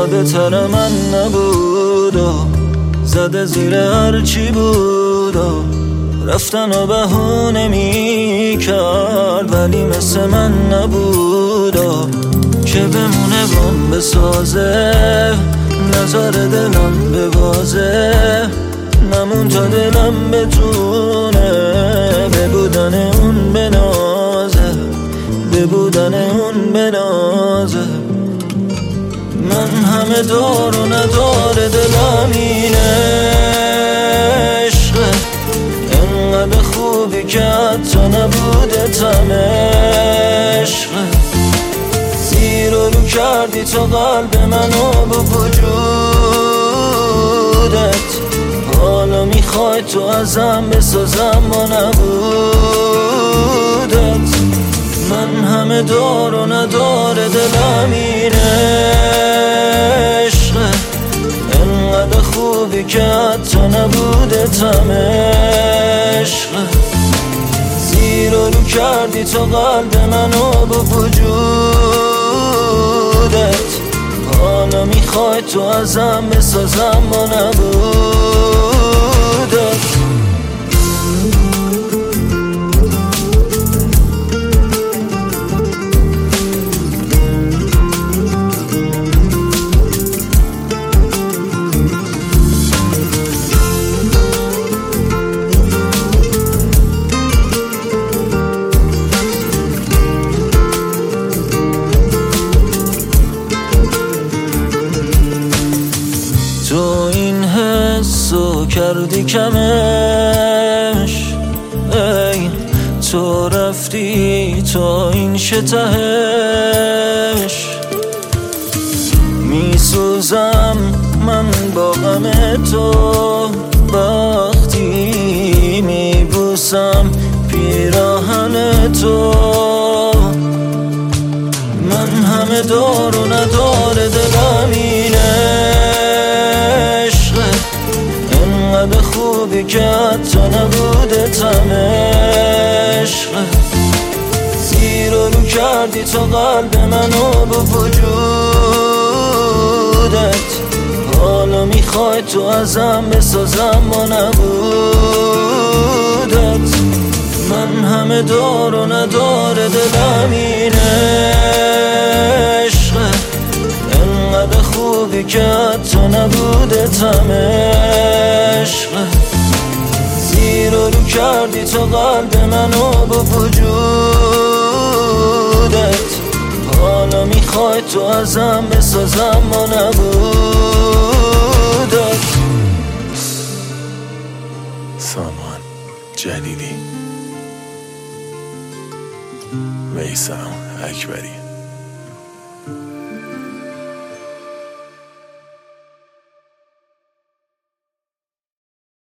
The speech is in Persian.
بهتر من نبود و زده زیر هرچی بود و رفتن و بهونه می کرد، ولی مثل من نبود و که بمونه بام بسازه، نظر دلم ببازه، نمون تا دلم بتونه به بودن اون بنازه، به بودن اون بنازه. من همه دار و نداره دلم این عشقه، انقدر خوبی که حتی نبوده تم عشقه. زیر و رو کردی تو قلب منو با وجودت، حالا میخوای تو ازم بسازم با نبودت. من همه دار و نداره دلم این عشقه، انقدر خوبی که حتی نبوده تم عشقه. زیر و رو کردی تو قلب منو با وجودت، حالا میخوای تو ازم بسازم با نبودت. تو این حسو کردی کمش، ای تو رفتی تا این شتهش. میسوزم من با غم تو وقتی میبوسم پیراهن تو. من همه دار و نداره دلم این عشقه، انقدر خوبی که حتی نبوده تم عشقه. زیر و رو کردی تو قلب منو با وجودت، حالا میخوای تو ازم بسازم با نبودت. من همه دار و نداره دلم این عشقه، انقدر خوبی که حتی نبوده تم عشقه. زیر و رو کردی تو قلب منو با وجودت، حالا میخوای تو ازم بسازم با نبودت. سامان جلیلی، میثم اکبری.